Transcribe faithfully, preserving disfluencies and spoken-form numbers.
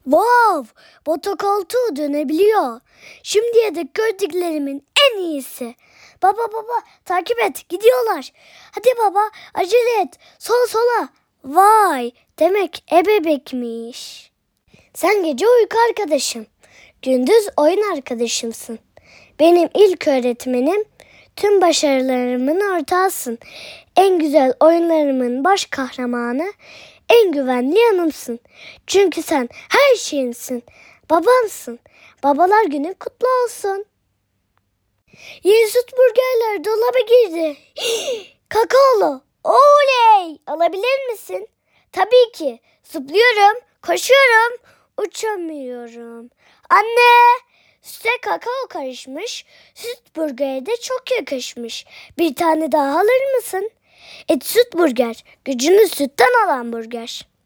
Wow, bota koltuğu dönebiliyor. Şimdiye dek gördüklerimin en iyisi. Baba baba takip et, gidiyorlar. Hadi baba acele et, sola sola. Vay, demek ebebekmiş. Sen gece uyku arkadaşım, gündüz oyun arkadaşımsın. Benim ilk öğretmenim, tüm başarılarımın ortağısın. En güzel oyunlarımın baş kahramanı, en güvenli yanımsın. Çünkü sen her şeyimsin, babamsın. Babalar günün kutlu olsun. Yeni süt burgerler dolaba girdi. Kakaolu. Oley! Alabilir misin? Tabii ki. Zıplıyorum, koşuyorum, uçamıyorum. Anne! Süte kakao karışmış, süt burgere de çok yakışmış. Bir tane daha alır mısın? Et süt burger, gücünü sütten alan burger.